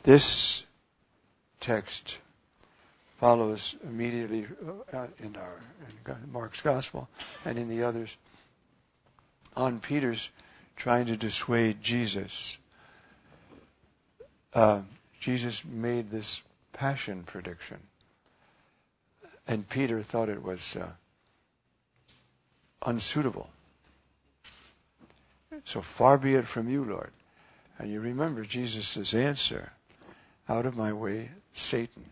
This text follows immediately in Mark's Gospel and in the others on Peter's trying to dissuade Jesus. Jesus made this passion prediction, and Peter thought it was unsuitable. So far be it from you, Lord. And you remember Jesus' answer, out of my way, Satan.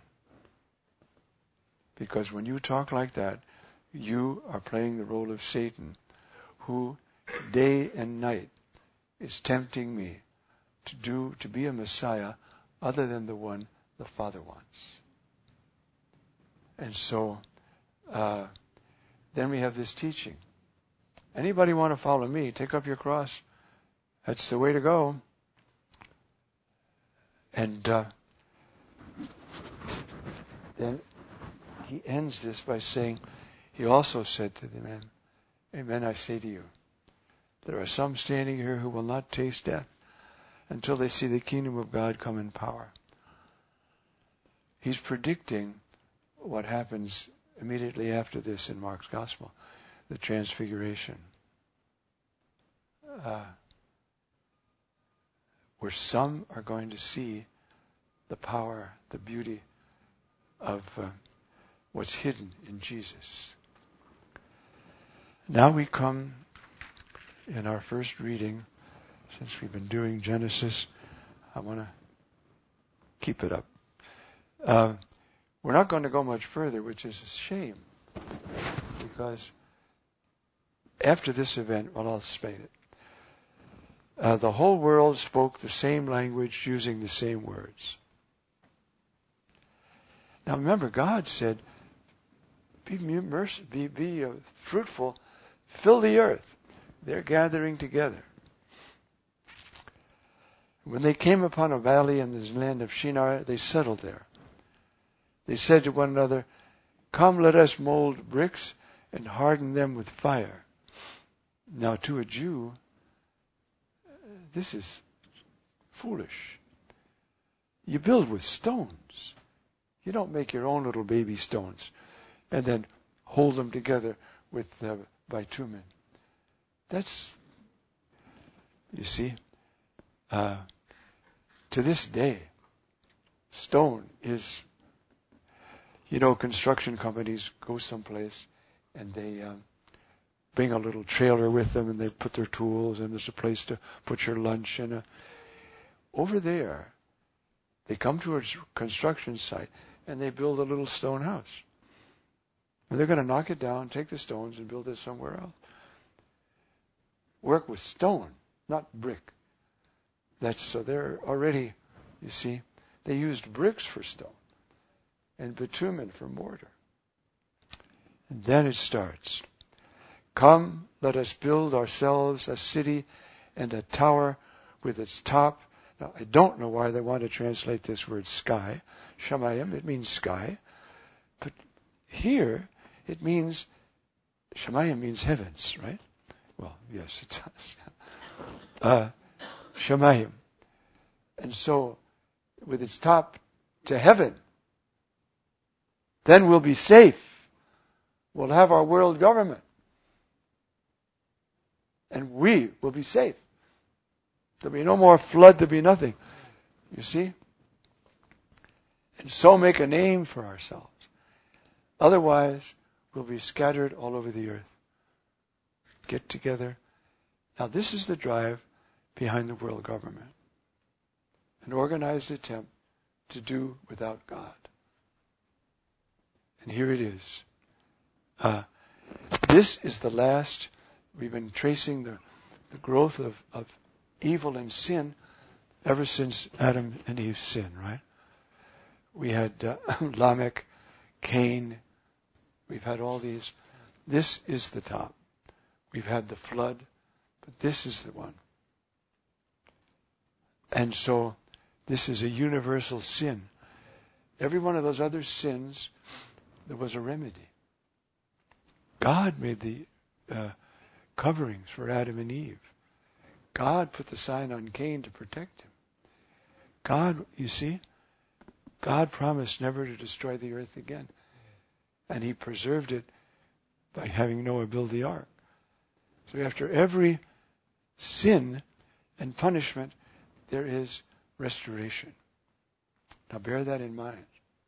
Because when you talk like that, you are playing the role of Satan, who day and night is tempting me to be a Messiah other than the one the Father wants. And so, then we have this teaching. Anybody want to follow me, take up your cross. That's the way to go. And then he ends this by saying, he also said to the men, Amen, I say to you, there are some standing here who will not taste death until they see the kingdom of God come in power. He's predicting what happens immediately after this in Mark's Gospel, the transfiguration. Where some are going to see the power, the beauty of what's hidden in Jesus. Now we come in our first reading, since we've been doing Genesis, I want to keep it up. We're not going to go much further, which is a shame, because after this event, well, I'll explain it. The whole world spoke the same language using the same words. Now remember, God said, be fruitful, fill the earth. They're gathering together. When they came upon a valley in the land of Shinar, they settled there. They said to one another, come, let us mold bricks and harden them with fire. Now to a Jew, this is foolish. You build with stones. You don't make your own little baby stones and then hold them together with bitumen. That's, you see, to this day, stone is, construction companies go someplace and they bring a little trailer with them and they put their tools and there's a place to put your lunch. And over there, they come to a construction site and they build a little stone house. And they're going to knock it down, take the stones and build it somewhere else. Work with stone, not brick. So they're already, you see, they used bricks for stone and bitumen for mortar. And then it starts. Come, let us build ourselves a city and a tower with its top. Now, I don't know why they want to translate this word sky. Shamayim, it means sky. But here, it means, Shamayim means heavens, right? Well, yes, it does. Shamayim. And so, with its top to heaven, then we'll be safe. We'll have our world government. And we will be safe. There'll be no more flood, there'll be nothing. You see? And so make a name for ourselves. Otherwise, we'll be scattered all over the earth. Get together. Now this is the drive behind the world government. An organized attempt to do without God. And here it is. This is the last. We've been tracing the growth of evil and sin ever since Adam and Eve's sin, right? We had Lamech, Cain. We've had all these. This is the top. We've had the flood, but this is the one. And so this is a universal sin. Every one of those other sins, there was a remedy. God made the coverings for Adam and Eve. God put the sign on Cain to protect him. God, you see, God promised never to destroy the earth again. And He preserved it by having Noah build the ark. So after every sin and punishment, there is restoration. Now bear that in mind.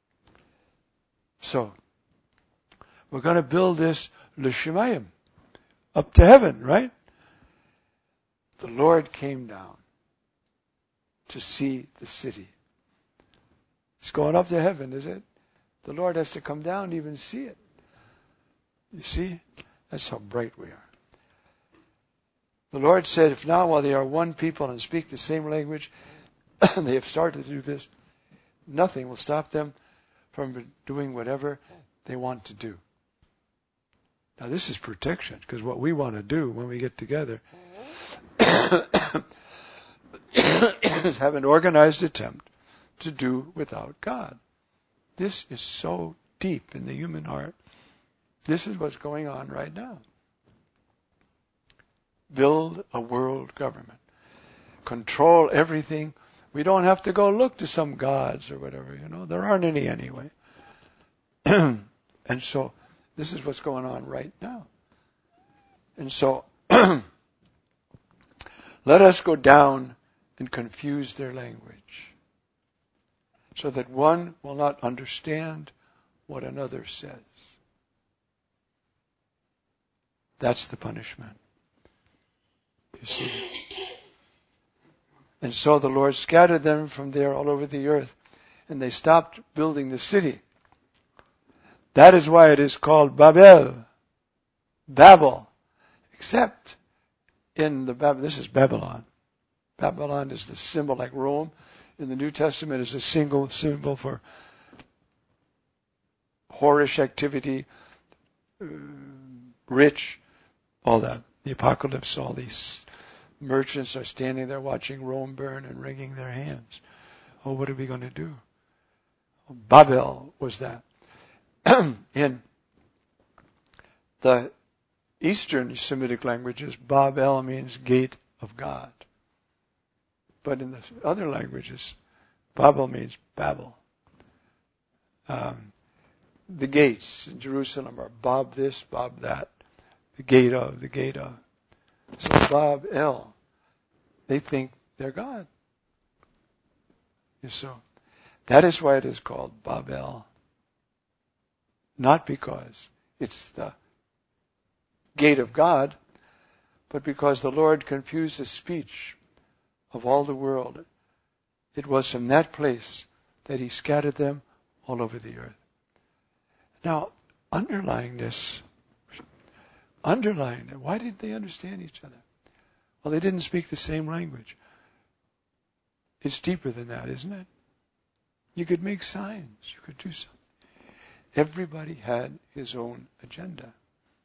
So, we're going to build this L'Shamayim, up to heaven, right? The Lord came down to see the city. It's going up to heaven, is it? The Lord has to come down to even see it. You see? That's how bright we are. The Lord said, if now while they are one people and speak the same language, they have started to do this, nothing will stop them from doing whatever they want to do. Now this is protection, because what we want to do when we get together is have an organized attempt to do without God. This is so deep in the human heart. This is what's going on right now. Build a world government. Control everything. We don't have to go look to some gods or whatever, There aren't any anyway. And so, this is what's going on right now. And so, let us go down and confuse their language, so that one will not understand what another says. That's the punishment. You see. And so the Lord scattered them from there all over the earth, and they stopped building the city. That is why it is called Babel, except in this is Babylon. Babylon is the symbol, like Rome in the New Testament is a single symbol for whorish activity, rich, all that. The apocalypse, all these merchants are standing there watching Rome burn and wringing their hands. Oh, what are we going to do? Babel was that. In the Eastern Semitic languages, Babel means gate of God. But in the other languages, Babel means Babel. The gates in Jerusalem are Bab this, Bab that. The gate of. So Babel, they think they're God. So that is why it is called Babel. Not because it's the gate of God, but because the Lord confused the speech of all the world. It was from that place that He scattered them all over the earth. Now, underlying this, why didn't they understand each other? Well, they didn't speak the same language. It's deeper than that, isn't it? You could make signs. You could do something. Everybody had his own agenda.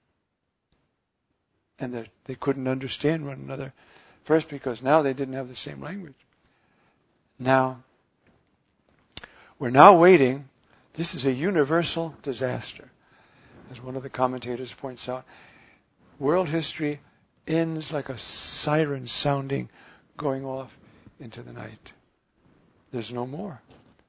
And they couldn't understand one another. First, because now they didn't have the same language. Now, we're now waiting. This is a universal disaster. As one of the commentators points out, world history ends like a siren sounding, going off into the night. There's no more.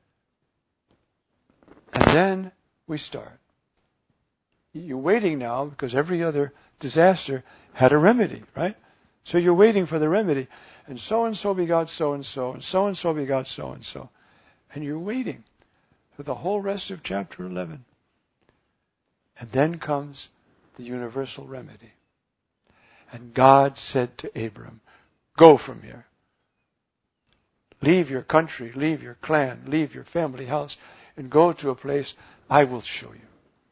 And then we start. You're waiting now because every other disaster had a remedy, right? So you're waiting for the remedy. And so begot so-and-so, and so begot so-and-so. And you're waiting for the whole rest of chapter 11. And then comes the universal remedy. And God said to Abram, go from here. Leave your country, leave your clan, leave your family house, and go to a place I will show you.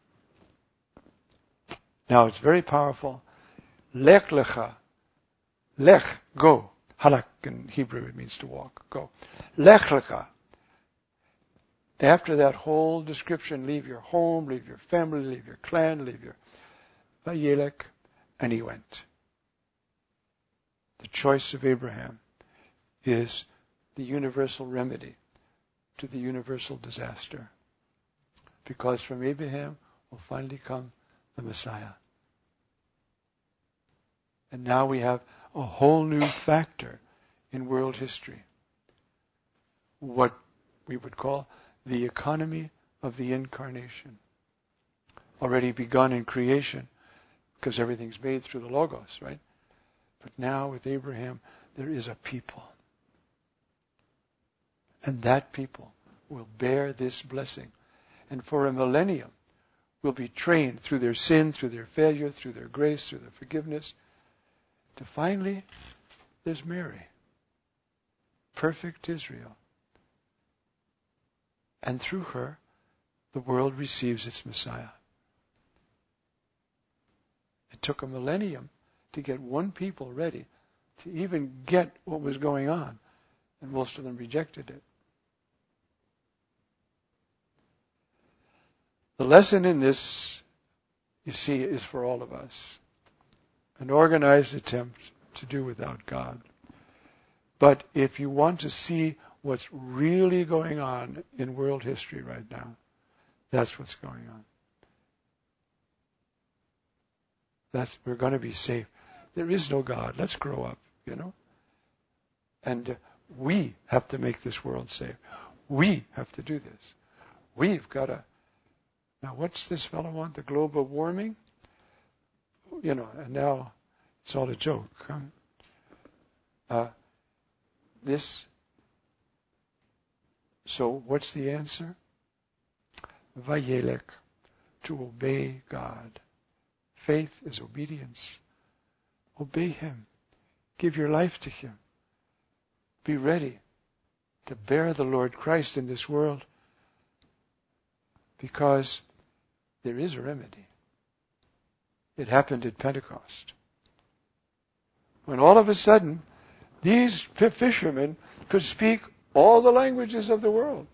Now it's very powerful. Lech lecha. Lech, go. Halak in Hebrew, it means to walk. Go. Lech lecha. After that whole description, leave your home, leave your family, leave your clan, leave your Vayelek, and he went. The choice of Abraham is the universal remedy to the universal disaster. Because from Abraham will finally come the Messiah. And now we have a whole new factor in world history. what we would call the economy of the incarnation. Already begun in creation, because everything's made through the Logos, right? But now with Abraham, there is a people. And that people will bear this blessing. And for a millennium, will be trained through their sin, through their failure, through their grace, through their forgiveness, to finally, there's Mary. Perfect Israel. And through her, the world receives its Messiah. It took a millennium to get one people ready to even get what was going on. And most of them rejected it. The lesson in this, you see, is for all of us. An organized attempt to do without God. But if you want to see what's really going on in world history right now, that's what's going on. We're going to be safe. There is no God. Let's grow up, And we have to make this world safe. We have to do this. We've got to. Now, what's this fellow want? The global warming? And now it's all a joke. Huh? So what's the answer? Vayelech, to obey God. Faith is obedience. Obey Him. Give your life to Him. Be ready to bear the Lord Christ in this world, because there is a remedy. It happened at Pentecost. When all of a sudden, these fishermen could speak all the languages of the world.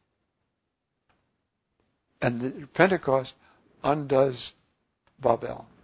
And Pentecost undoes Babel.